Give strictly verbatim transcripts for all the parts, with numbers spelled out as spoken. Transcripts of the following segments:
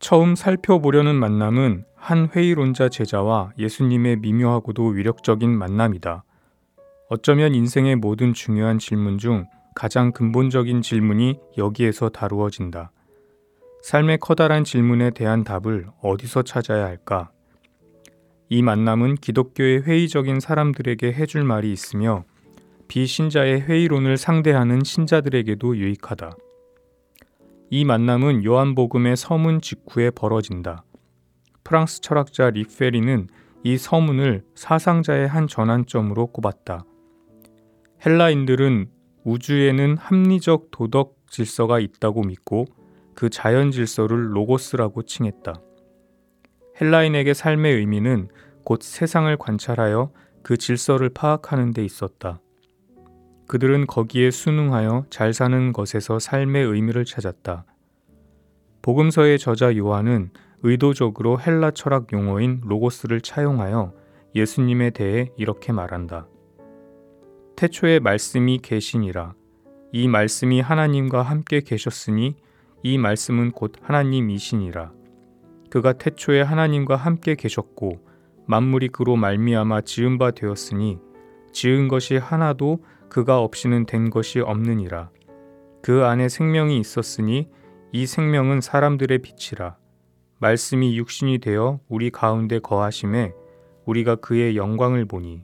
처음 살펴보려는 만남은 한 회의론자 제자와 예수님의 미묘하고도 위력적인 만남이다. 어쩌면 인생의 모든 중요한 질문 중 가장 근본적인 질문이 여기에서 다루어진다. 삶의 커다란 질문에 대한 답을 어디서 찾아야 할까? 이 만남은 기독교의 회의적인 사람들에게 해줄 말이 있으며 비신자의 회의론을 상대하는 신자들에게도 유익하다. 이 만남은 요한복음의 서문 직후에 벌어진다. 프랑스 철학자 리페리는 이 서문을 사상자의 한 전환점으로 꼽았다. 헬라인들은 우주에는 합리적 도덕 질서가 있다고 믿고 그 자연 질서를 로고스라고 칭했다. 헬라인에게 삶의 의미는 곧 세상을 관찰하여 그 질서를 파악하는 데 있었다. 그들은 거기에 순응하여 잘 사는 것에서 삶의 의미를 찾았다. 복음서의 저자 요한은 의도적으로 헬라 철학 용어인 로고스를 차용하여 예수님에 대해 이렇게 말한다. 태초에 말씀이 계시니라. 이 말씀이 하나님과 함께 계셨으니 이 말씀은 곧 하나님이시니라. 그가 태초에 하나님과 함께 계셨고 만물이 그로 말미암아 지은 바 되었으니 지은 것이 하나도 그가 없이는 된 것이 없느니라. 그 안에 생명이 있었으니 이 생명은 사람들의 빛이라. 말씀이 육신이 되어 우리 가운데 거하심에 우리가 그의 영광을 보니.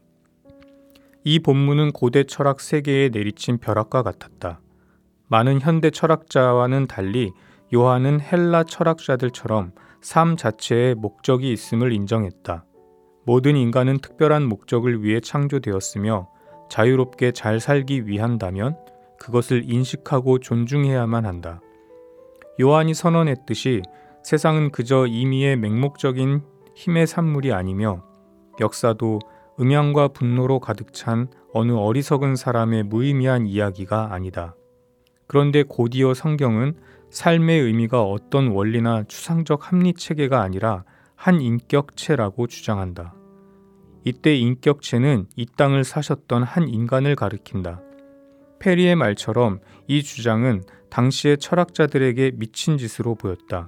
이 본문은 고대 철학 세계에 내리친 벼락과 같았다. 많은 현대 철학자와는 달리 요한은 헬라 철학자들처럼 삶 자체에 목적이 있음을 인정했다. 모든 인간은 특별한 목적을 위해 창조되었으며 자유롭게 잘 살기 위한다면 그것을 인식하고 존중해야만 한다. 요한이 선언했듯이 세상은 그저 임의의 맹목적인 힘의 산물이 아니며 역사도 음양과 분노로 가득 찬 어느 어리석은 사람의 무의미한 이야기가 아니다. 그런데 곧이어 성경은 삶의 의미가 어떤 원리나 추상적 합리체계가 아니라 한 인격체라고 주장한다. 이때 인격체는 이 땅을 사셨던 한 인간을 가리킨다. 페리의 말처럼 이 주장은 당시의 철학자들에게 미친 짓으로 보였다.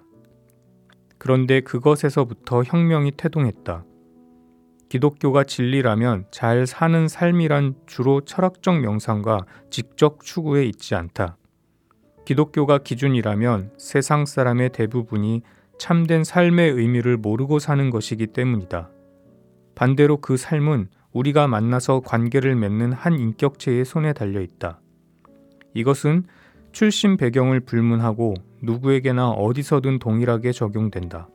그런데 그것에서부터 혁명이 태동했다. 기독교가 진리라면 잘 사는 삶이란 주로 철학적 명상과 지적 추구에 있지 않다. 기독교가 기준이라면 세상 사람의 대부분이 참된 삶의 의미를 모르고 사는 것이기 때문이다. 반대로 그 삶은 우리가 만나서 관계를 맺는 한 인격체의 손에 달려 있다. 이것은 출신 배경을 불문하고 누구에게나 어디서든 동일하게 적용된다.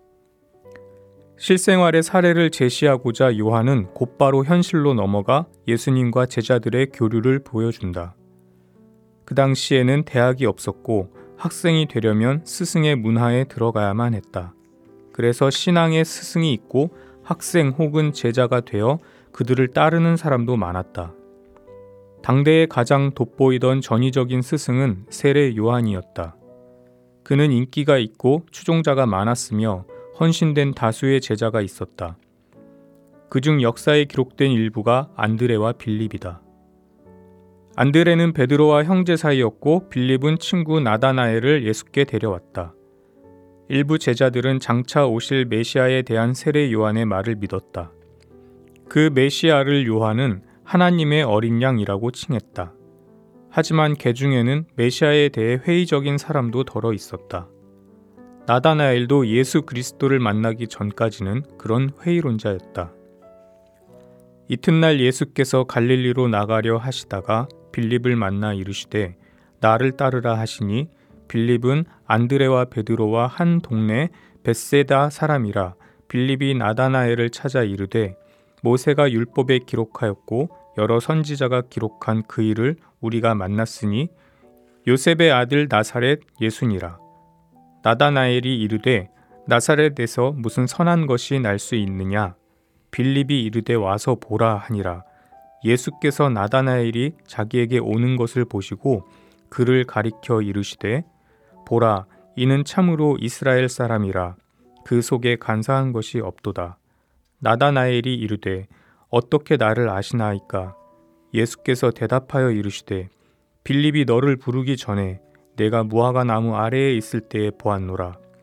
실생활의 사례를 제시하고자 요한은 곧바로 현실로 넘어가 예수님과 제자들의 교류를 보여준다. 그 당시에는 대학이 없었고 학생이 되려면 스승의 문화에 들어가야만 했다. 그래서 신앙의 스승이 있고 학생 혹은 제자가 되어 그들을 따르는 사람도 많았다. 당대에 가장 돋보이던 전위적인 스승은 세례 요한이었다. 그는 인기가 있고 추종자가 많았으며 헌신된 다수의 제자가 있었다. 그중 역사에 기록된 일부가 안드레와 빌립이다. 안드레는 베드로와 형제 사이였고 빌립은 친구 나다나엘을 예수께 데려왔다. 일부 제자들은 장차 오실 메시아에 대한 세례 요한의 말을 믿었다. 그 메시아를 요한은 하나님의 어린 양이라고 칭했다. 하지만 개 중에는 메시아에 대해 회의적인 사람도 덜어 있었다. 나다나엘도 예수 그리스도를 만나기 전까지는 그런 회의론자였다. 이튿날 예수께서 갈릴리로 나가려 하시다가 빌립을 만나 이르시되 나를 따르라 하시니 빌립은 안드레와 베드로와 한 동네 벳세다 사람이라. 빌립이 나다나엘을 찾아 이르되 모세가 율법에 기록하였고 여러 선지자가 기록한 그 일을 우리가 만났으니 요셉의 아들 나사렛 예수니라. 나다나엘이 이르되 나사렛에서 무슨 선한 것이 날 수 있느냐? 빌립이 이르되 와서 보라 하니라. 예수께서 나다나엘이 자기에게 오는 것을 보시고 그를 가리켜 이르시되 보라, 이는 참으로 이스라엘 사람이라. 그 속에 간사한 것이 없도다. 나다나엘이 이르되 어떻게 나를 아시나이까? 예수께서 대답하여 이르시되 빌립이 너를 부르기 전에 내가 무화과 나무 아래에 있을 때에 보았노라.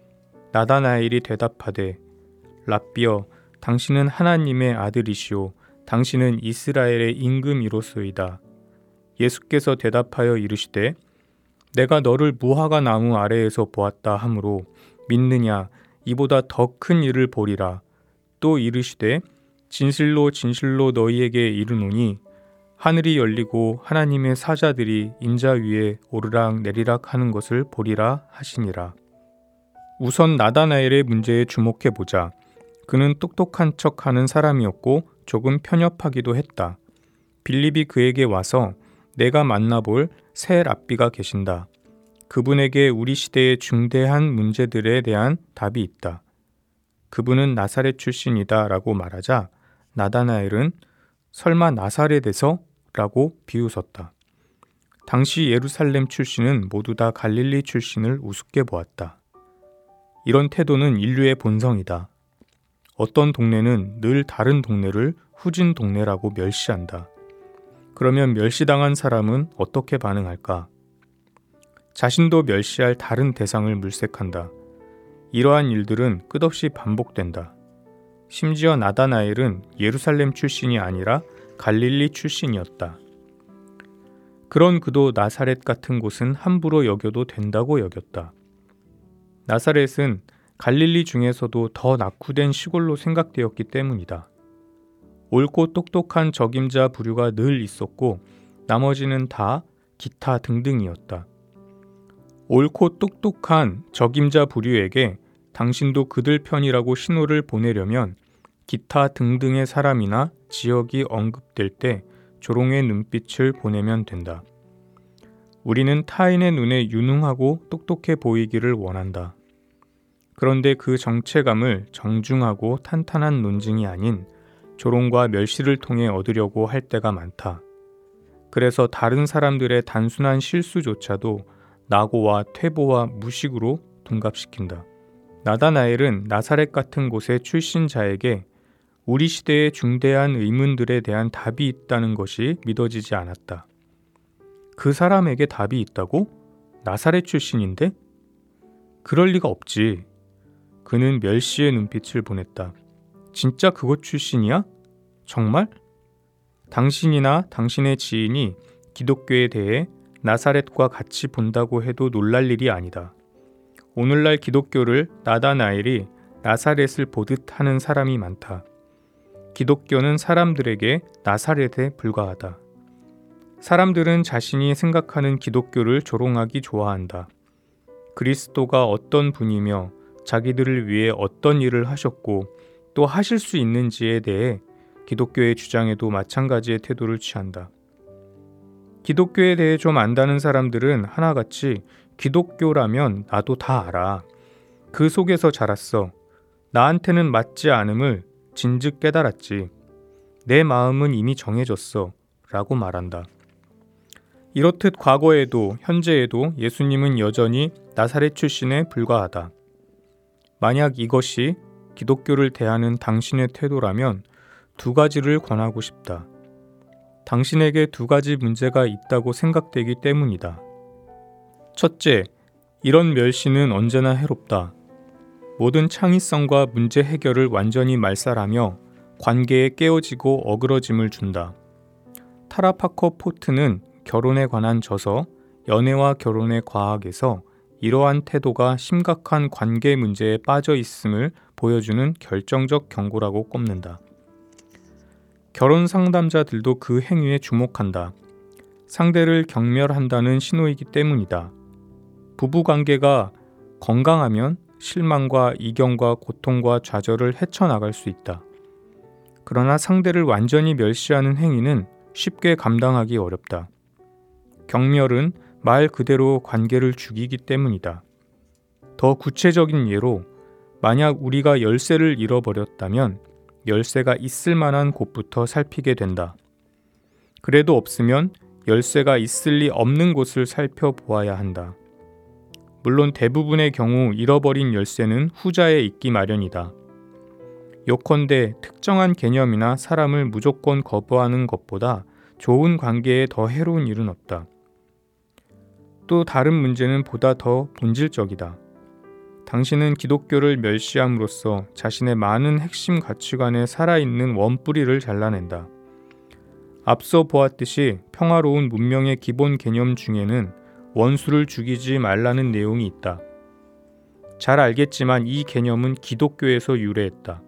나다나엘이 대답하되 랍비여 당신은 하나님의 아들이시오 당신은 이스라엘의 임금이로소이다. 예수께서 대답하여 이르시되 내가 너를 무화과 나무 아래에서 보았다 하므로 믿느냐 이보다 더 큰 일을 보리라. 또 이르시되 진실로 진실로 너희에게 이르노니 하늘이 열리고 하나님의 사자들이 인자 위에 오르락 내리락 하는 것을 보리라 하시니라. 우선 나다나엘의 문제에 주목해 보자. 그는 똑똑한 척하는 사람이었고 조금 편협하기도 했다. 빌립이 그에게 와서 내가 만나볼 새 랍비가 계신다. 그분에게 우리 시대의 중대한 문제들에 대한 답이 있다. 그분은 나사렛 출신이다 라고 말하자 나다나엘은 설마 나사렛에서? 라고 비웃었다. 당시 예루살렘 출신은 모두 다 갈릴리 출신을 우습게 보았다. 이런 태도는 인류의 본성이다. 어떤 동네는 늘 다른 동네를 후진 동네라고 멸시한다. 그러면 멸시당한 사람은 어떻게 반응할까? 자신도 멸시할 다른 대상을 물색한다. 이러한 일들은 끝없이 반복된다. 심지어 나다나엘은 예루살렘 출신이 아니라 갈릴리 출신이었다. 그런 그도 나사렛 같은 곳은 함부로 여겨도 된다고 여겼다. 나사렛은 갈릴리 중에서도 더 낙후된 시골로 생각되었기 때문이다. 옳고 똑똑한 적임자 부류가 늘 있었고 나머지는 다 기타 등등이었다. 옳고 똑똑한 적임자 부류에게 당신도 그들 편이라고 신호를 보내려면 기타 등등의 사람이나 지역이 언급될 때 조롱의 눈빛을 보내면 된다. 우리는 타인의 눈에 유능하고 똑똑해 보이기를 원한다. 그런데 그 정체감을 정중하고 탄탄한 논증이 아닌 조롱과 멸시를 통해 얻으려고 할 때가 많다. 그래서 다른 사람들의 단순한 실수조차도 낙오와 퇴보와 무식으로 둔갑시킨다. 나다나엘은 나사렛 같은 곳의 출신자에게 우리 시대의 중대한 의문들에 대한 답이 있다는 것이 믿어지지 않았다. 그 사람에게 답이 있다고? 나사렛 출신인데? 그럴 리가 없지. 그는 멸시의 눈빛을 보냈다. 진짜 그곳 출신이야? 정말? 당신이나 당신의 지인이 기독교에 대해 나사렛과 같이 본다고 해도 놀랄 일이 아니다. 오늘날 기독교를 나다나엘이 나사렛을 보듯 하는 사람이 많다. 기독교는 사람들에게 나사렛에 불과하다. 사람들은 자신이 생각하는 기독교를 조롱하기 좋아한다. 그리스도가 어떤 분이며 자기들을 위해 어떤 일을 하셨고 또 하실 수 있는지에 대해 기독교의 주장에도 마찬가지의 태도를 취한다. 기독교에 대해 좀 안다는 사람들은 하나같이 기독교라면 나도 다 알아. 그 속에서 자랐어. 나한테는 맞지 않음을 진즉 깨달았지. 내 마음은 이미 정해졌어. 라고 말한다. 이렇듯 과거에도 현재에도 예수님은 여전히 나사렛 출신에 불과하다. 만약 이것이 기독교를 대하는 당신의 태도라면 두 가지를 권하고 싶다. 당신에게 두 가지 문제가 있다고 생각되기 때문이다. 첫째, 이런 멸시는 언제나 해롭다. 모든 창의성과 문제 해결을 완전히 말살하며 관계에 깨어지고 어그러짐을 준다. 타라 파커 포트는 결혼에 관한 저서 연애와 결혼의 과학에서 이러한 태도가 심각한 관계 문제에 빠져 있음을 보여주는 결정적 경고라고 꼽는다. 결혼 상담자들도 그 행위에 주목한다. 상대를 경멸한다는 신호이기 때문이다. 부부관계가 건강하면 실망과 이경과 고통과 좌절을 헤쳐나갈 수 있다. 그러나 상대를 완전히 멸시하는 행위는 쉽게 감당하기 어렵다. 경멸은 말 그대로 관계를 죽이기 때문이다. 더 구체적인 예로 만약 우리가 열쇠를 잃어버렸다면 열쇠가 있을 만한 곳부터 살피게 된다. 그래도 없으면 열쇠가 있을 리 없는 곳을 살펴보아야 한다. 물론 대부분의 경우 잃어버린 열쇠는 후자에 있기 마련이다. 요컨대 특정한 개념이나 사람을 무조건 거부하는 것보다 좋은 관계에 더 해로운 일은 없다. 또 다른 문제는 보다 더 본질적이다. 당신은 기독교를 멸시함으로써 자신의 많은 핵심 가치관에 살아있는 원뿌리를 잘라낸다. 앞서 보았듯이 평화로운 문명의 기본 개념 중에는 원수를 죽이지 말라는 내용이 있다. 잘 알겠지만 이 개념은 기독교에서 유래했다.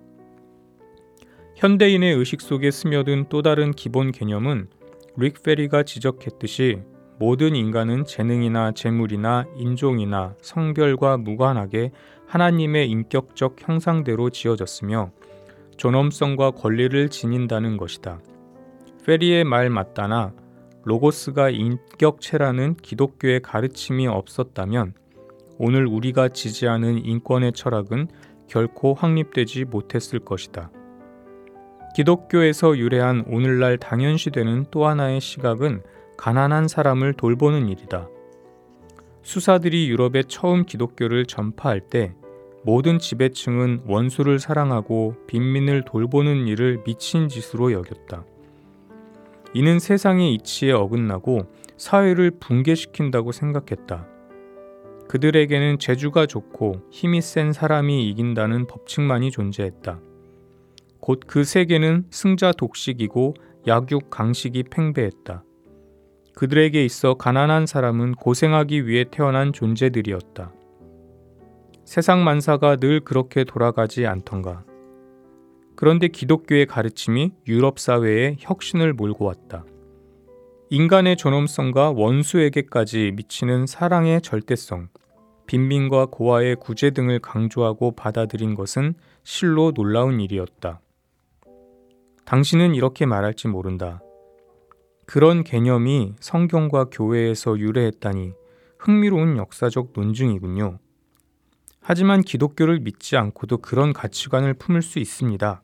현대인의 의식 속에 스며든 또 다른 기본 개념은 릭 페리가 지적했듯이 모든 인간은 재능이나 재물이나 인종이나 성별과 무관하게 하나님의 인격적 형상대로 지어졌으며 존엄성과 권리를 지닌다는 것이다. 페리의 말 맞다나 로고스가 인격체라는 기독교의 가르침이 없었다면 오늘 우리가 지지하는 인권의 철학은 결코 확립되지 못했을 것이다. 기독교에서 유래한 오늘날 당연시되는 또 하나의 시각은 가난한 사람을 돌보는 일이다. 수사들이 유럽에 처음 기독교를 전파할 때 모든 지배층은 원수를 사랑하고 빈민을 돌보는 일을 미친 짓으로 여겼다. 이는 세상의 이치에 어긋나고 사회를 붕괴시킨다고 생각했다. 그들에게는 재주가 좋고 힘이 센 사람이 이긴다는 법칙만이 존재했다. 곧 그 세계는 승자 독식이고 약육 강식이 팽배했다. 그들에게 있어 가난한 사람은 고생하기 위해 태어난 존재들이었다. 세상 만사가 늘 그렇게 돌아가지 않던가. 그런데 기독교의 가르침이 유럽 사회에 혁신을 몰고 왔다. 인간의 존엄성과 원수에게까지 미치는 사랑의 절대성, 빈민과 고아의 구제 등을 강조하고 받아들인 것은 실로 놀라운 일이었다. 당신은 이렇게 말할지 모른다. 그런 개념이 성경과 교회에서 유래했다니 흥미로운 역사적 논증이군요. 하지만 기독교를 믿지 않고도 그런 가치관을 품을 수 있습니다.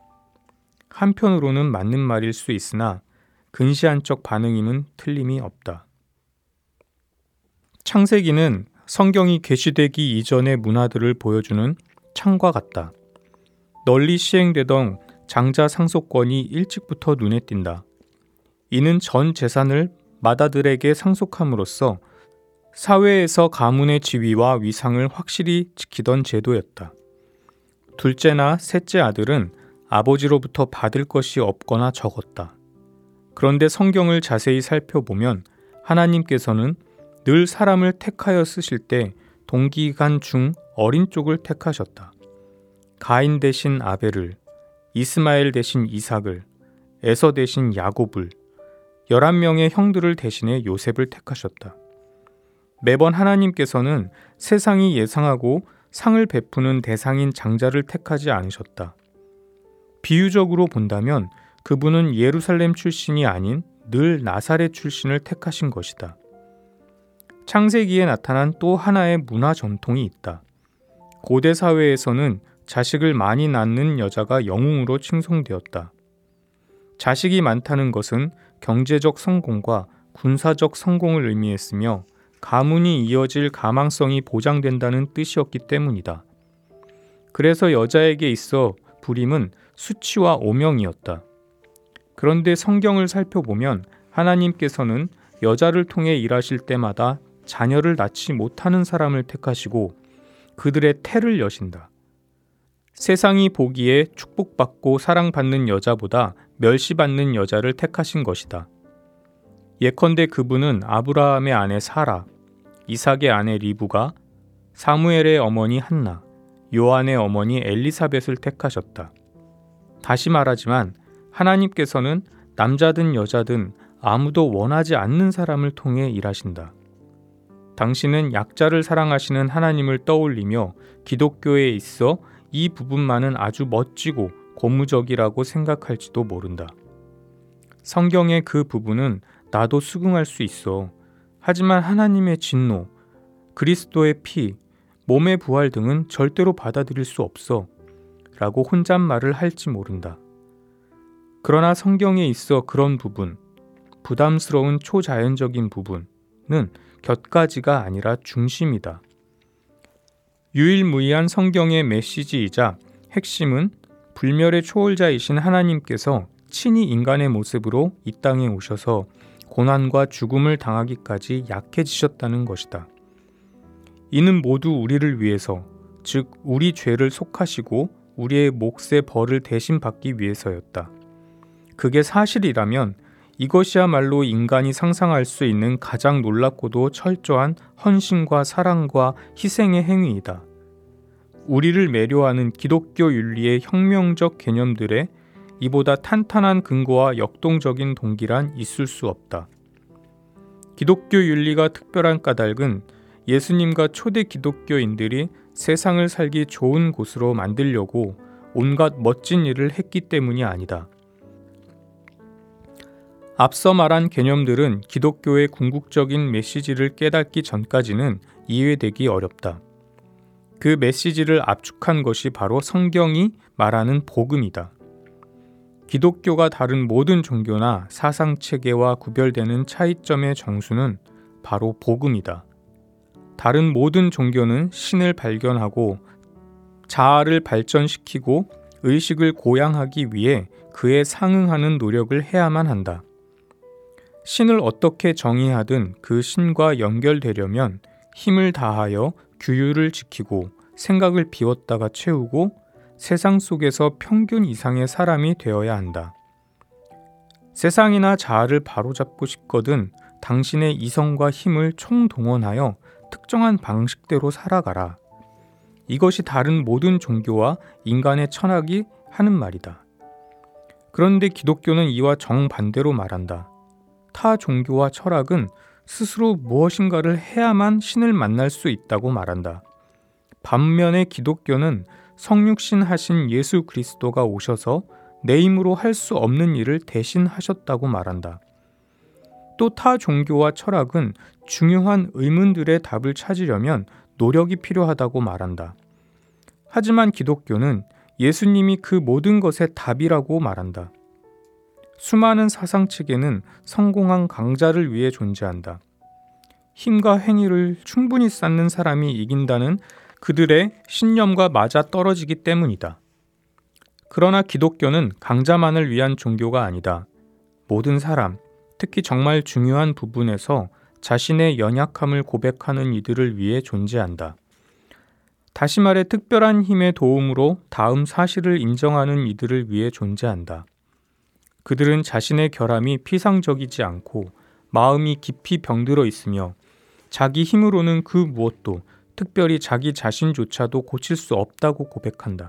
한편으로는 맞는 말일 수 있으나 근시안적 반응임은 틀림이 없다. 창세기는 성경이 계시되기 이전의 문화들을 보여주는 창과 같다. 널리 시행되던 장자 상속권이 일찍부터 눈에 띈다. 이는 전 재산을 맏아들에게 상속함으로써 사회에서 가문의 지위와 위상을 확실히 지키던 제도였다. 둘째나 셋째 아들은 아버지로부터 받을 것이 없거나 적었다. 그런데 성경을 자세히 살펴보면 하나님께서는 늘 사람을 택하여 쓰실 때 동기간 중 어린 쪽을 택하셨다. 가인 대신 아벨을, 이스마엘 대신 이삭을, 에서 대신 야곱을, 열한 명의 형들을 대신해 요셉을 택하셨다. 매번 하나님께서는 세상이 예상하고 상을 베푸는 대상인 장자를 택하지 않으셨다. 비유적으로 본다면 그분은 예루살렘 출신이 아닌 늘 나사렛 출신을 택하신 것이다. 창세기에 나타난 또 하나의 문화 전통이 있다. 고대 사회에서는 자식을 많이 낳는 여자가 영웅으로 칭송되었다. 자식이 많다는 것은 경제적 성공과 군사적 성공을 의미했으며 가문이 이어질 가망성이 보장된다는 뜻이었기 때문이다. 그래서 여자에게 있어 불임은 수치와 오명이었다. 그런데 성경을 살펴보면 하나님께서는 여자를 통해 일하실 때마다 자녀를 낳지 못하는 사람을 택하시고 그들의 태를 여신다. 세상이 보기에 축복받고 사랑받는 여자보다 멸시받는 여자를 택하신 것이다. 예컨대 그분은 아브라함의 아내 사라, 이삭의 아내 리브가, 사무엘의 어머니 한나, 요한의 어머니 엘리사벳을 택하셨다. 다시 말하지만 하나님께서는 남자든 여자든 아무도 원하지 않는 사람을 통해 일하신다. 당신은 약자를 사랑하시는 하나님을 떠올리며 기독교에 있어 이 부분만은 아주 멋지고 고무적이라고 생각할지도 모른다. 성경의 그 부분은 나도 수긍할 수 있어. 하지만 하나님의 진노, 그리스도의 피, 몸의 부활 등은 절대로 받아들일 수 없어. 라고 혼잣말을 할지 모른다. 그러나 성경에 있어 그런 부분, 부담스러운 초자연적인 부분은 곁가지가 아니라 중심이다. 유일무이한 성경의 메시지이자 핵심은 불멸의 초월자이신 하나님께서 친히 인간의 모습으로 이 땅에 오셔서 고난과 죽음을 당하기까지 약해지셨다는 것이다. 이는 모두 우리를 위해서, 즉 우리 죄를 속하시고 우리의 몫의 벌을 대신 받기 위해서였다. 그게 사실이라면 이것이야말로 인간이 상상할 수 있는 가장 놀랍고도 철저한 헌신과 사랑과 희생의 행위이다. 우리를 매료하는 기독교 윤리의 혁명적 개념들에 이보다 탄탄한 근거와 역동적인 동기란 있을 수 없다. 기독교 윤리가 특별한 까닭은 예수님과 초대 기독교인들이 세상을 살기 좋은 곳으로 만들려고 온갖 멋진 일을 했기 때문이 아니다. 앞서 말한 개념들은 기독교의 궁극적인 메시지를 깨닫기 전까지는 이해되기 어렵다. 그 메시지를 압축한 것이 바로 성경이 말하는 복음이다. 기독교가 다른 모든 종교나 사상체계와 구별되는 차이점의 정수는 바로 복음이다. 다른 모든 종교는 신을 발견하고 자아를 발전시키고 의식을 고양하기 위해 그에 상응하는 노력을 해야만 한다. 신을 어떻게 정의하든 그 신과 연결되려면 힘을 다하여 규율을 지키고 생각을 비웠다가 채우고 세상 속에서 평균 이상의 사람이 되어야 한다. 세상이나 자아를 바로잡고 싶거든 당신의 이성과 힘을 총동원하여 특정한 방식대로 살아가라. 이것이 다른 모든 종교와 인간의 철학이 하는 말이다. 그런데 기독교는 이와 정반대로 말한다. 타 종교와 철학은 스스로 무엇인가를 해야만 신을 만날 수 있다고 말한다. 반면에 기독교는 성육신 하신 예수 그리스도가 오셔서 내 힘으로 할 수 없는 일을 대신 하셨다고 말한다. 또 타 종교와 철학은 중요한 의문들의 답을 찾으려면 노력이 필요하다고 말한다. 하지만 기독교는 예수님이 그 모든 것의 답이라고 말한다. 수많은 사상체계는 성공한 강자를 위해 존재한다. 힘과 행위를 충분히 쌓는 사람이 이긴다는 그들의 신념과 맞아 떨어지기 때문이다. 그러나 기독교는 강자만을 위한 종교가 아니다. 모든 사람, 특히 정말 중요한 부분에서 자신의 연약함을 고백하는 이들을 위해 존재한다. 다시 말해 특별한 힘의 도움으로 다음 사실을 인정하는 이들을 위해 존재한다. 그들은 자신의 결함이 피상적이지 않고 마음이 깊이 병들어 있으며 자기 힘으로는 그 무엇도 특별히 자기 자신조차도 고칠 수 없다고 고백한다.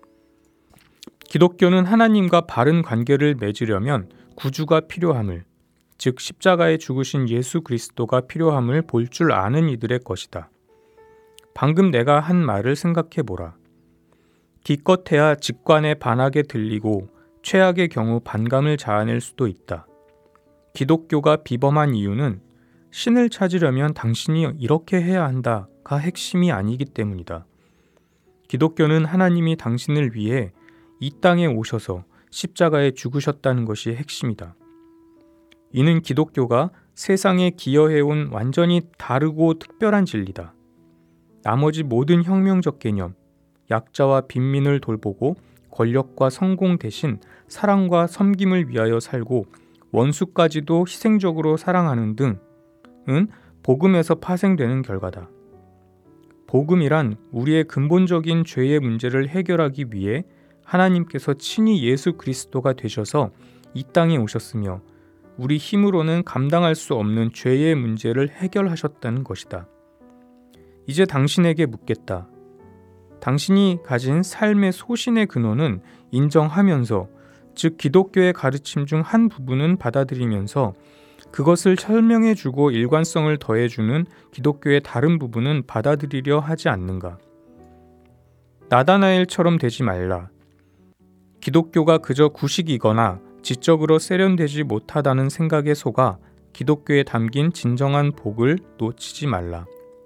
기독교는 하나님과 바른 관계를 맺으려면 구주가 필요함을, 즉 십자가에 죽으신 예수 그리스도가 필요함을 볼 줄 아는 이들의 것이다. 방금 내가 한 말을 생각해보라. 기껏해야 직관에 반하게 들리고 최악의 경우 반감을 자아낼 수도 있다. 기독교가 비범한 이유는 신을 찾으려면 당신이 이렇게 해야 한다가 핵심이 아니기 때문이다. 기독교는 하나님이 당신을 위해 이 땅에 오셔서 십자가에 죽으셨다는 것이 핵심이다. 이는 기독교가 세상에 기여해온 완전히 다르고 특별한 진리다. 나머지 모든 혁명적 개념, 약자와 빈민을 돌보고 권력과 성공 대신 사랑과 섬김을 위하여 살고 원수까지도 희생적으로 사랑하는 등은 복음에서 파생되는 결과다. 복음이란 우리의 근본적인 죄의 문제를 해결하기 위해 하나님께서 친히 예수 그리스도가 되셔서 이 땅에 오셨으며 우리 힘으로는 감당할 수 없는 죄의 문제를 해결하셨다는 것이다. 이제 당신에게 묻겠다. 당신이 가진 삶의 소신의 근원은 인정하면서, 즉 기독교의 가르침 중 한 부분은 받아들이면서 그것을 설명해주고 일관성을 더해주는 기독교의 다른 부분은 받아들이려 하지 않는가? 나다나엘처럼 되지 말라. 기독교가 그저 구식이거나 지적으로 세련되지 못하다는 생각에 속아 기독교에 담긴 진정한 복을 놓치지 말라.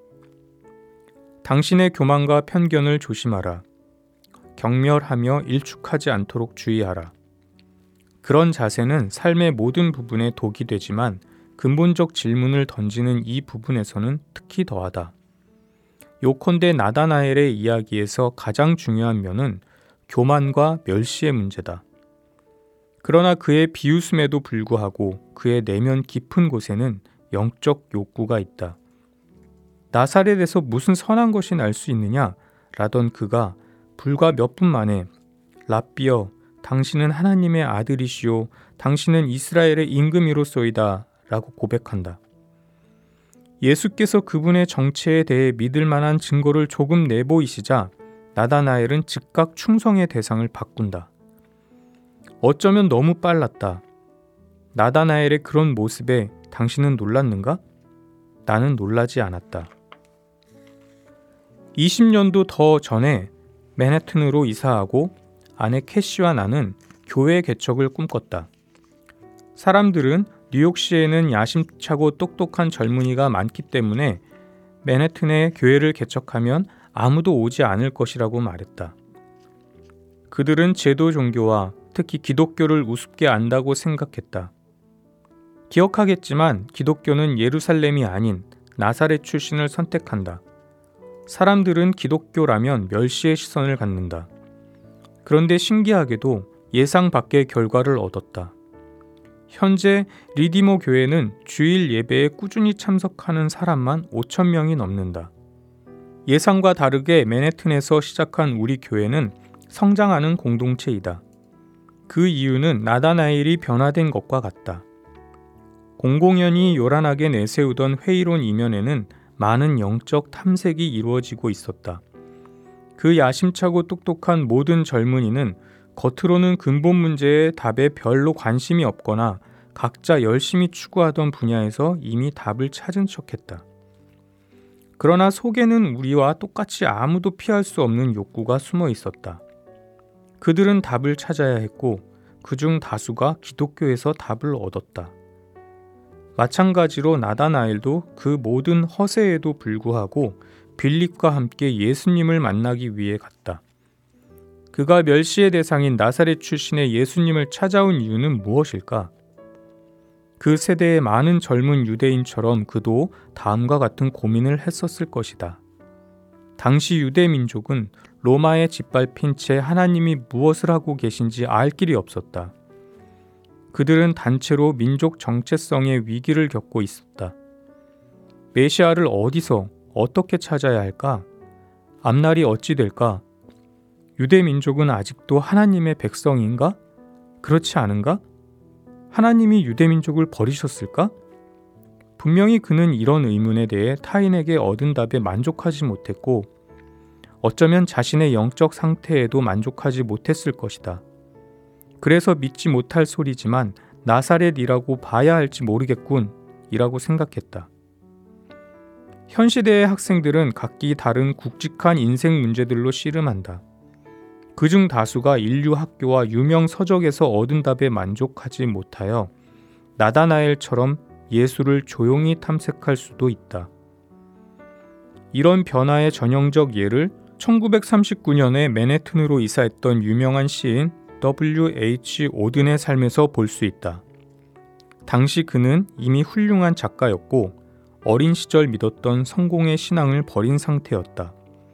당신의 교만과 편견을 조심하라. 경멸하며 일축하지 않도록 주의하라. 그런 자세는 삶의 모든 부분에 독이 되지만 근본적 질문을 던지는 이 부분에서는 특히 더하다. 요컨대 나다나엘의 이야기에서 가장 중요한 면은 교만과 멸시의 문제다. 그러나 그의 비웃음에도 불구하고 그의 내면 깊은 곳에는 영적 욕구가 있다. 나사렛에서 무슨 선한 것이 날 수 있느냐? 라던 그가 불과 몇 분 만에 랍비여, 당신은 하나님의 아들이시오, 당신은 이스라엘의 임금이로소이다 라고 고백한다. 예수께서 그분의 정체에 대해 믿을 만한 증거를 조금 내보이시자 나다나엘은 즉각 충성의 대상을 바꾼다. 어쩌면 너무 빨랐다. 나다나엘의 그런 모습에 당신은 놀랐는가? 나는 놀라지 않았다. 이십 년도 더 전에 맨해튼으로 이사하고 아내 캐시와 나는 교회 개척을 꿈꿨다. 사람들은 뉴욕시에는 야심차고 똑똑한 젊은이가 많기 때문에 맨해튼에 교회를 개척하면 아무도 오지 않을 것이라고 말했다. 그들은 제도 종교와 특히 기독교를 우습게 안다고 생각했다. 기억하겠지만 기독교는 예루살렘이 아닌 나사렛 출신을 선택한다. 사람들은 기독교라면 멸시의 시선을 갖는다. 그런데 신기하게도 예상 밖의 결과를 얻었다. 현재 리디모 교회는 주일 예배에 꾸준히 참석하는 사람만 오천 명이 넘는다. 예상과 다르게 맨해튼에서 시작한 우리 교회는 성장하는 공동체이다. 그 이유는 나다나엘이 변화된 것과 같다. 공공연히 요란하게 내세우던 회의론 이면에는 많은 영적 탐색이 이루어지고 있었다. 그 야심차고 똑똑한 모든 젊은이는 겉으로는 근본 문제의 답에 별로 관심이 없거나 각자 열심히 추구하던 분야에서 이미 답을 찾은 척했다. 그러나 속에는 우리와 똑같이 아무도 피할 수 없는 욕구가 숨어 있었다. 그들은 답을 찾아야 했고 그중 다수가 기독교에서 답을 얻었다. 마찬가지로 나다나엘도 그 모든 허세에도 불구하고 빌립과 함께 예수님을 만나기 위해 갔다. 그가 멸시의 대상인 나사렛 출신의 예수님을 찾아온 이유는 무엇일까? 그 세대의 많은 젊은 유대인처럼 그도 다음과 같은 고민을 했었을 것이다. 당시 유대 민족은 로마에 짓밟힌 채 하나님이 무엇을 하고 계신지 알 길이 없었다. 그들은 단체로 민족 정체성의 위기를 겪고 있었다. 메시아를 어디서 어떻게 찾아야 할까? 앞날이 어찌 될까? 유대 민족은 아직도 하나님의 백성인가? 그렇지 않은가? 하나님이 유대 민족을 버리셨을까? 분명히 그는 이런 의문에 대해 타인에게 얻은 답에 만족하지 못했고 어쩌면 자신의 영적 상태에도 만족하지 못했을 것이다. 그래서 믿지 못할 소리지만 나사렛이라고 봐야 할지 모르겠군 이라고 생각했다. 현 시대의 학생들은 각기 다른 굵직한 인생 문제들로 씨름한다. 그중 다수가 인류 학교와 유명 서적에서 얻은 답에 만족하지 못하여 나다나엘처럼 예수를 조용히 탐색할 수도 있다. 이런 변화의 전형적 예를 천구백삼십구 년에 맨해튼으로 이사했던 유명한 시인 더블유 에이치 오든의 삶에서 볼 수 있다. 당시 그는 이미 훌륭한 작가였고 어린 시절 믿었던 성공의 신앙을 버린 상태였다.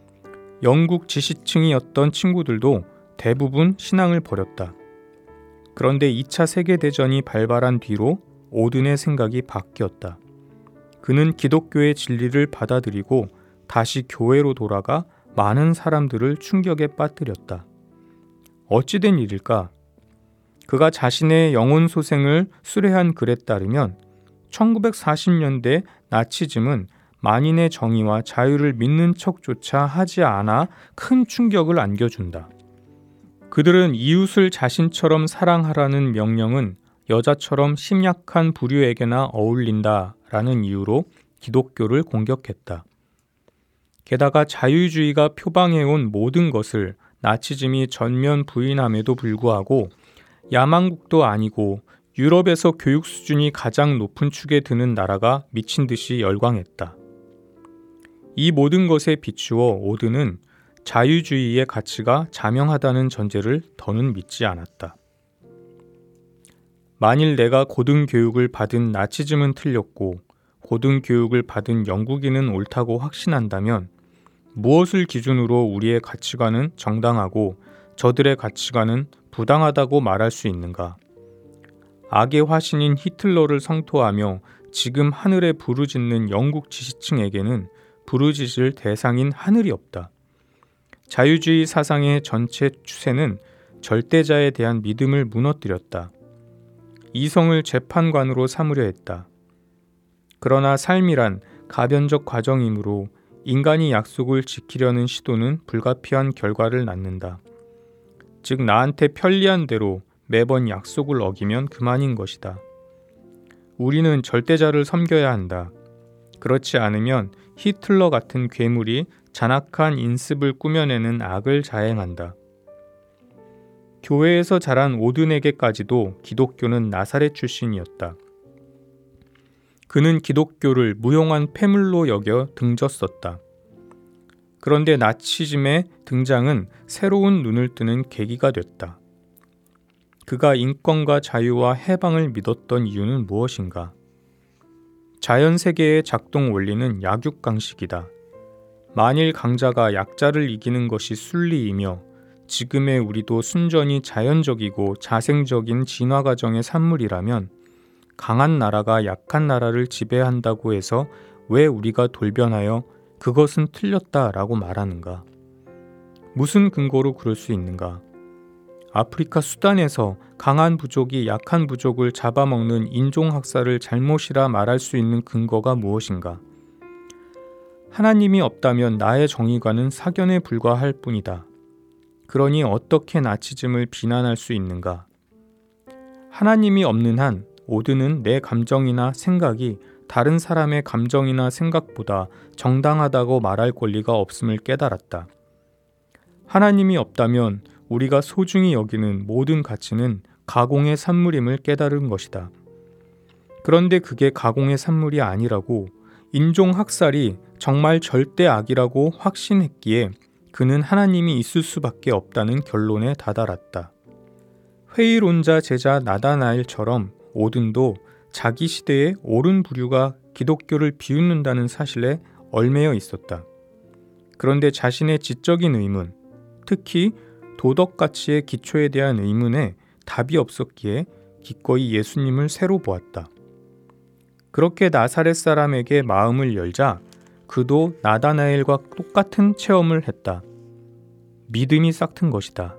영국 지시층이었던 친구들도 대부분 신앙을 버렸다. 그런데 이 차 세계대전이 발발한 뒤로 오든의 생각이 바뀌었다. 그는 기독교의 진리를 받아들이고 다시 교회로 돌아가 많은 사람들을 충격에 빠뜨렸다. 어찌된 일일까? 그가 자신의 영혼 소생을 수레한 글에 따르면 천구백사십 년대 나치즘은 만인의 정의와 자유를 믿는 척조차 하지 않아 큰 충격을 안겨준다. 그들은 이웃을 자신처럼 사랑하라는 명령은 여자처럼 심약한 부류에게나 어울린다라는 이유로 기독교를 공격했다. 게다가 자유주의가 표방해온 모든 것을 나치즘이 전면 부인함에도 불구하고 야만국도 아니고 유럽에서 교육 수준이 가장 높은 축에 드는 나라가 미친 듯이 열광했다. 이 모든 것에 비추어 오든은 자유주의의 가치가 자명하다는 전제를 더는 믿지 않았다. 만일 내가 고등교육을 받은 나치즘은 틀렸고 고등교육을 받은 영국인은 옳다고 확신한다면 무엇을 기준으로 우리의 가치관은 정당하고 저들의 가치관은 부당하다고 말할 수 있는가? 악의 화신인 히틀러를 성토하며 지금 하늘에 부르짖는 영국 지시층에게는 부르짖을 대상인 하늘이 없다. 자유주의 사상의 전체 추세는 절대자에 대한 믿음을 무너뜨렸다. 이성을 재판관으로 삼으려 했다. 그러나 삶이란 가변적 과정이므로 인간이 약속을 지키려는 시도는 불가피한 결과를 낳는다. 즉 나한테 편리한 대로 매번 약속을 어기면 그만인 것이다. 우리는 절대자를 섬겨야 한다. 그렇지 않으면 히틀러 같은 괴물이 잔악한 인습을 꾸며내는 악을 자행한다. 교회에서 자란 오든에게까지도 기독교는 나사렛 출신이었다. 그는 기독교를 무용한 폐물로 여겨 등졌었다. 그런데 나치즘의 등장은 새로운 눈을 뜨는 계기가 됐다. 그가 인권과 자유와 해방을 믿었던 이유는 무엇인가? 자연세계의 작동 원리는 약육강식이다. 만일 강자가 약자를 이기는 것이 순리이며 지금의 우리도 순전히 자연적이고 자생적인 진화 과정의 산물이라면 강한 나라가 약한 나라를 지배한다고 해서 왜 우리가 돌변하여 그것은 틀렸다라고 말하는가? 무슨 근거로 그럴 수 있는가? 아프리카 수단에서 강한 부족이 약한 부족을 잡아먹는 인종학살을 잘못이라 말할 수 있는 근거가 무엇인가? 하나님이 없다면 나의 정의관은 사견에 불과할 뿐이다. 그러니 어떻게 나치즘을 비난할 수 있는가? 하나님이 없는 한 오든은 내 감정이나 생각이 다른 사람의 감정이나 생각보다 정당하다고 말할 권리가 없음을 깨달았다. 하나님이 없다면 우리가 소중히 여기는 모든 가치는 가공의 산물임을 깨달은 것이다. 그런데 그게 가공의 산물이 아니라고 인종학살이 정말 절대 악이라고 확신했기에 그는 하나님이 있을 수밖에 없다는 결론에 다다랐다. 회의론자 제자 나다나엘처럼 오든도 자기 시대의 옳은 부류가 기독교를 비웃는다는 사실에 얽매여 있었다. 그런데 자신의 지적인 의문, 특히 도덕 가치의 기초에 대한 의문에 답이 없었기에 기꺼이 예수님을 새로 보았다. 그렇게 나사렛 사람에게 마음을 열자 그도 나다나엘과 똑같은 체험을 했다. 믿음이 싹튼 것이다.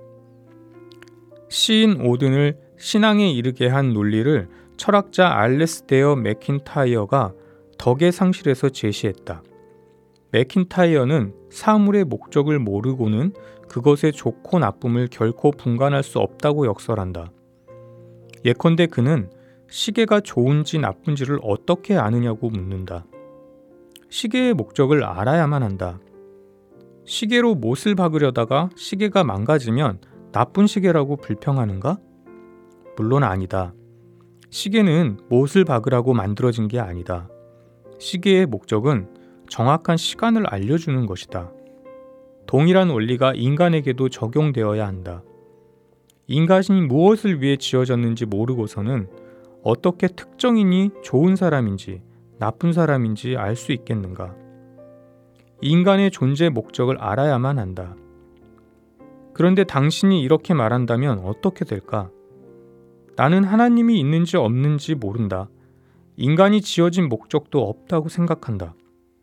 시인 오든을 신앙에 이르게 한 논리를 철학자 알레스테어 맥킨타이어가 덕의 상실에서 제시했다. 맥킨타이어는 사물의 목적을 모르고는 그것의 좋고 나쁨을 결코 분간할 수 없다고 역설한다. 예컨대 그는 시계가 좋은지 나쁜지를 어떻게 아느냐고 묻는다. 시계의 목적을 알아야만 한다. 시계로 못을 박으려다가 시계가 망가지면 나쁜 시계라고 불평하는가? 물론 아니다. 시계는 못을 박으라고 만들어진 게 아니다. 시계의 목적은 정확한 시간을 알려주는 것이다. 동일한 원리가 인간에게도 적용되어야 한다. 인간이 무엇을 위해 지어졌는지 모르고서는 어떻게 특정인이 좋은 사람인지 나쁜 사람인지 알 수 있겠는가? 인간의 존재 목적을 알아야만 한다. 그런데 당신이 이렇게 말한다면 어떻게 될까? 나는 하나님이 있는지 없는지 모른다. 인간이 지어진 목적도 없다고 생각한다.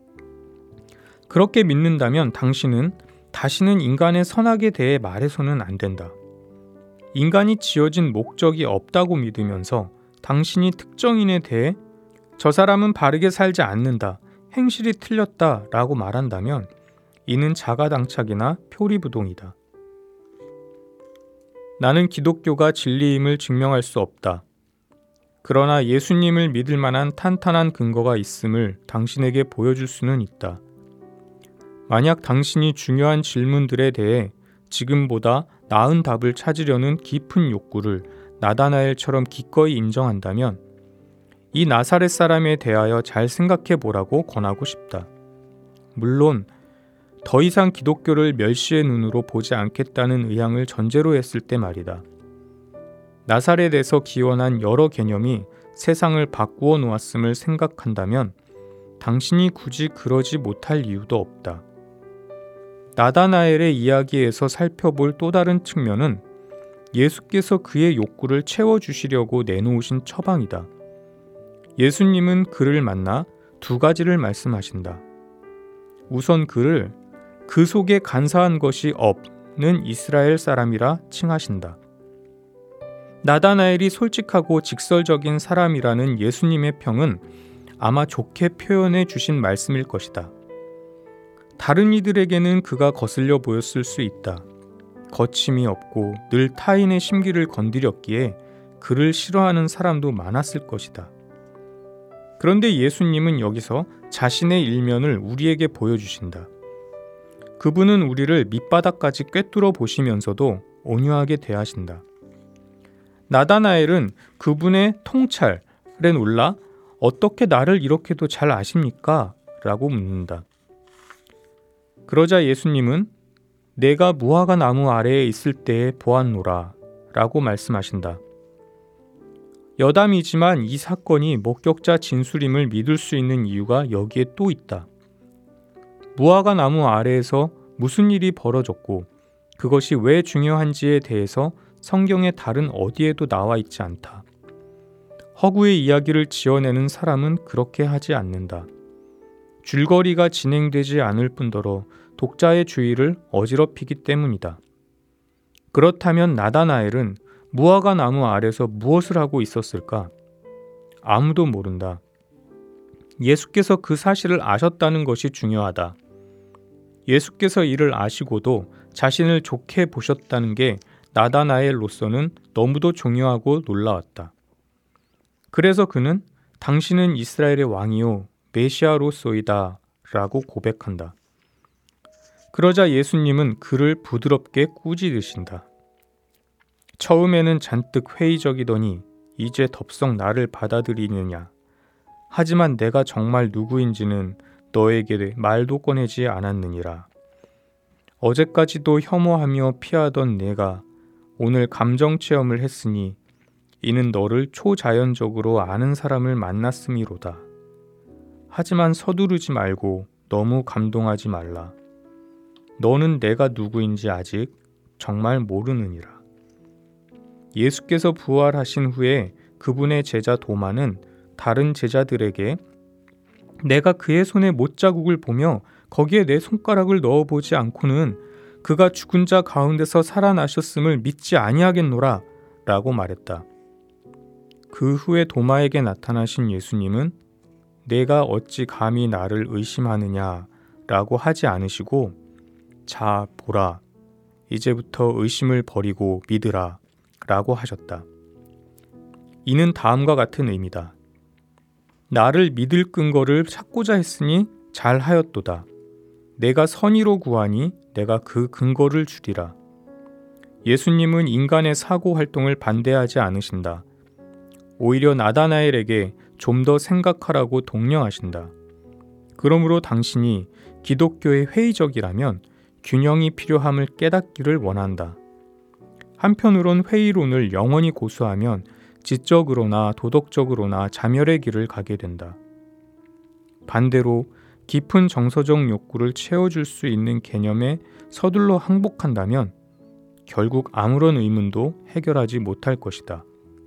그렇게 믿는다면 당신은 다시는 인간의 선악에 대해 말해서는 안 된다. 인간이 지어진 목적이 없다고 믿으면서 당신이 특정인에 대해 저 사람은 바르게 살지 않는다, 행실이 틀렸다 라고 말한다면 이는 자가당착이나 표리부동이다. 나는 기독교가 진리임을 증명할 수 없다. 그러나 예수님을 믿을 만한 탄탄한 근거가 있음을 당신에게 보여줄 수는 있다. 만약 당신이 중요한 질문들에 대해 지금보다 나은 답을 찾으려는 깊은 욕구를 나다나엘처럼 기꺼이 인정한다면 이 나사렛 사람에 대하여 잘 생각해 보라고 권하고 싶다. 물론 더 이상 기독교를 멸시의 눈으로 보지 않겠다는 의향을 전제로 했을 때 말이다. 나사렛에서 기원한 여러 개념이 세상을 바꾸어 놓았음을 생각한다면 당신이 굳이 그러지 못할 이유도 없다. 나다나엘의 이야기에서 살펴볼 또 다른 측면은 예수께서 그의 욕구를 채워주시려고 내놓으신 처방이다. 예수님은 그를 만나 두 가지를 말씀하신다. 우선 그를 그 속에 간사한 것이 없는 이스라엘 사람이라 칭하신다. 나다나엘이 솔직하고 직설적인 사람이라는 예수님의 평은 아마 좋게 표현해 주신 말씀일 것이다. 다른 이들에게는 그가 거슬려 보였을 수 있다. 거침이 없고 늘 타인의 심기를 건드렸기에 그를 싫어하는 사람도 많았을 것이다. 그런데 예수님은 여기서 자신의 일면을 우리에게 보여주신다. 그분은 우리를 밑바닥까지 꿰뚫어 보시면서도 온유하게 대하신다. 나다나엘은 그분의 통찰에 놀라 어떻게 나를 이렇게도 잘 아십니까? 라고 묻는다. 그러자 예수님은 내가 무화과 나무 아래에 있을 때에 보았노라 라고 말씀하신다. 여담이지만 이 사건이 목격자 진술임을 믿을 수 있는 이유가 여기에 또 있다. 무화과 나무 아래에서 무슨 일이 벌어졌고 그것이 왜 중요한지에 대해서 성경의 다른 어디에도 나와 있지 않다. 허구의 이야기를 지어내는 사람은 그렇게 하지 않는다. 줄거리가 진행되지 않을 뿐더러 독자의 주의를 어지럽히기 때문이다. 그렇다면 나다나엘은 무화과 나무 아래서 무엇을 하고 있었을까? 아무도 모른다. 예수께서 그 사실을 아셨다는 것이 중요하다. 예수께서 이를 아시고도 자신을 좋게 보셨다는 게 나다나엘로서는 너무도 중요하고 놀라웠다. 그래서 그는 당신은 이스라엘의 왕이요 메시아로소이다 라고 고백한다. 그러자 예수님은 그를 부드럽게 꾸짖으신다. 처음에는 잔뜩 회의적이더니 이제 덥석 나를 받아들이느냐. 하지만 내가 정말 누구인지는 너에게 말도 꺼내지 않았느니라. 어제까지도 혐오하며 피하던 내가 오늘 감정 체험을 했으니 이는 너를 초자연적으로 아는 사람을 만났음이로다. 하지만 서두르지 말고 너무 감동하지 말라. 너는 내가 누구인지 아직 정말 모르느니라. 예수께서 부활하신 후에 그분의 제자 도마는 다른 제자들에게 내가 그의 손에 못자국을 보며 거기에 내 손가락을 넣어보지 않고는 그가 죽은 자 가운데서 살아나셨음을 믿지 아니하겠노라 라고 말했다. 그 후에 도마에게 나타나신 예수님은 내가 어찌 감히 나를 의심하느냐 라고 하지 않으시고 자 보라 이제부터 의심을 버리고 믿으라 라고 하셨다. 이는 다음과 같은 의미다. 나를 믿을 근거를 찾고자 했으니 잘하였도다. 내가 선의로 구하니 내가 그 근거를 주리라. 예수님은 인간의 사고 활동을 반대하지 않으신다. 오히려 나다나엘에게 좀 더 생각하라고 독려하신다. 그러므로 당신이 기독교의 회의적이라면 균형이 필요함을 깨닫기를 원한다. 한편으론 회의론을 영원히 고수하면 지적으로나 도덕적으로나 자멸의 길을 가게 된다. 반대로 깊은 정서적 욕구를 채워줄 수 있는 개념에 서둘러 항복한다면 결국 아무런 의문도 해결하지 못할 것이다.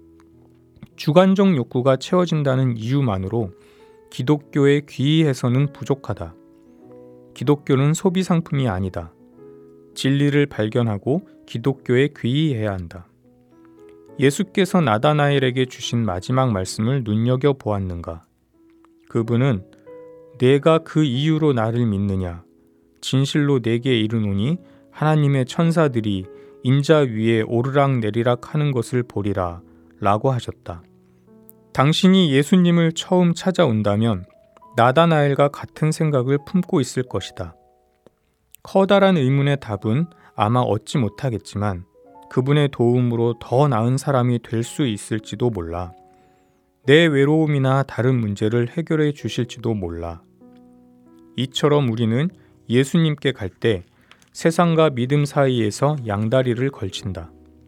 주관적 욕구가 채워진다는 이유만으로 기독교에 귀의해서는 부족하다. 기독교는 소비 상품이 아니다. 진리를 발견하고 기독교에 귀의해야 한다. 예수께서 나다나엘에게 주신 마지막 말씀을 눈여겨보았는가? 그분은 내가 그 이유로 나를 믿느냐? 진실로 내게 이르노니 하나님의 천사들이 인자 위에 오르락내리락 하는 것을 보리라 라고 하셨다. 당신이 예수님을 처음 찾아온다면 나다나엘과 같은 생각을 품고 있을 것이다. 커다란 의문의 답은 아마 얻지 못하겠지만 그분의 도움으로 더 나은 사람이 될 수 있을지도 몰라. 내 외로움이나 다른 문제를 해결해 주실지도 몰라. 이처럼 우리는 예수님께 갈 때 세상과 믿음 사이에서 양다리를 걸친다.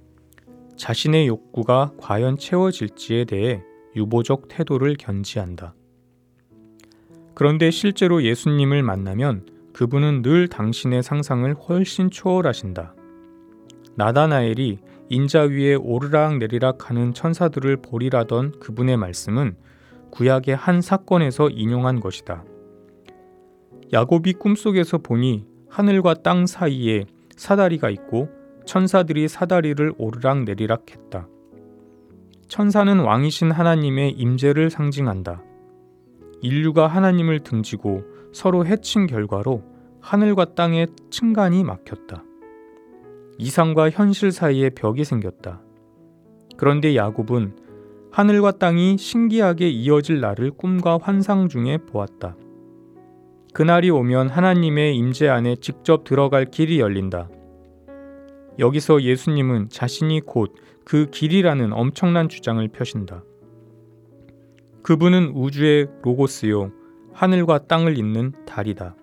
자신의 욕구가 과연 채워질지에 대해 유보적 태도를 견지한다. 그런데 실제로 예수님을 만나면 그분은 늘 당신의 상상을 훨씬 초월하신다. 나다나엘이 인자 위에 오르락내리락 하는 천사들을 보리라던 그분의 말씀은 구약의 한 사건에서 인용한 것이다. 야곱이 꿈속에서 보니 하늘과 땅 사이에 사다리가 있고 천사들이 사다리를 오르락내리락 했다. 천사는 왕이신 하나님의 임재를 상징한다. 인류가 하나님을 등지고 서로 해친 결과로 하늘과 땅의 층간이 막혔다. 이상과 현실 사이에 벽이 생겼다. 그런데 야곱은 하늘과 땅이 신기하게 이어질 날을 꿈과 환상 중에 보았다. 그날이 오면 하나님의 임재 안에 직접 들어갈 길이 열린다. 여기서 예수님은 자신이 곧 그 길이라는 엄청난 주장을 펴신다. 그분은 우주의 로고스요, 하늘과 땅을 잇는 달이다.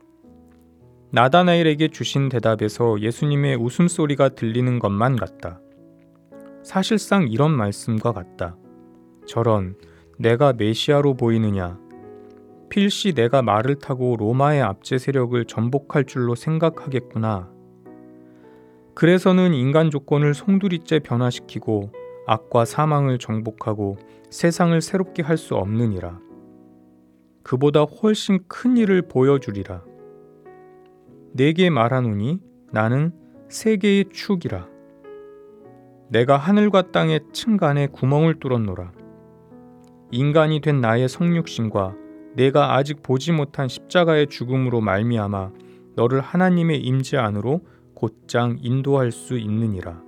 나다나엘에게 주신 대답에서 예수님의 웃음소리가 들리는 것만 같다. 사실상 이런 말씀과 같다. 저런, 내가 메시아로 보이느냐? 필시 내가 말을 타고 로마의 압제 세력을 전복할 줄로 생각하겠구나. 그래서는 인간 조건을 송두리째 변화시키고 악과 사망을 정복하고 세상을 새롭게 할 수 없느니라. 그보다 훨씬 큰 일을 보여주리라. 내게 말하노니 나는 세계의 축이라. 내가 하늘과 땅의 층간에 구멍을 뚫었노라. 인간이 된 나의 성육신과 내가 아직 보지 못한 십자가의 죽음으로 말미암아 너를 하나님의 임재 안으로 곧장 인도할 수 있느니라.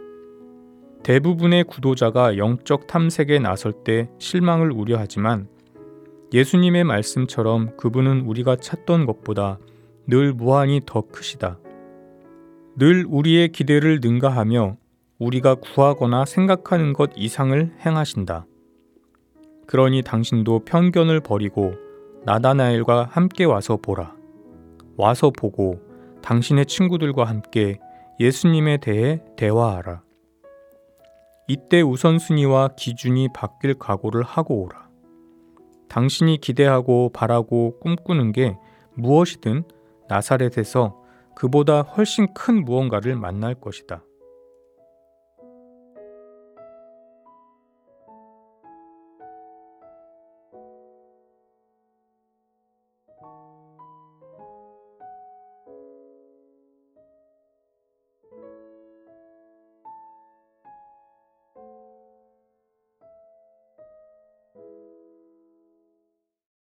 대부분의 구도자가 영적 탐색에 나설 때 실망을 우려하지만 예수님의 말씀처럼 그분은 우리가 찾던 것보다 늘 무한히 더 크시다. 늘 우리의 기대를 능가하며 우리가 구하거나 생각하는 것 이상을 행하신다. 그러니 당신도 편견을 버리고 나다나엘과 함께 와서 보라. 와서 보고 당신의 친구들과 함께 예수님에 대해 대화하라. 이때 우선순위와 기준이 바뀔 각오를 하고 오라. 당신이 기대하고 바라고 꿈꾸는 게 무엇이든 나사렛에서 그보다 훨씬 큰 무언가를 만날 것이다.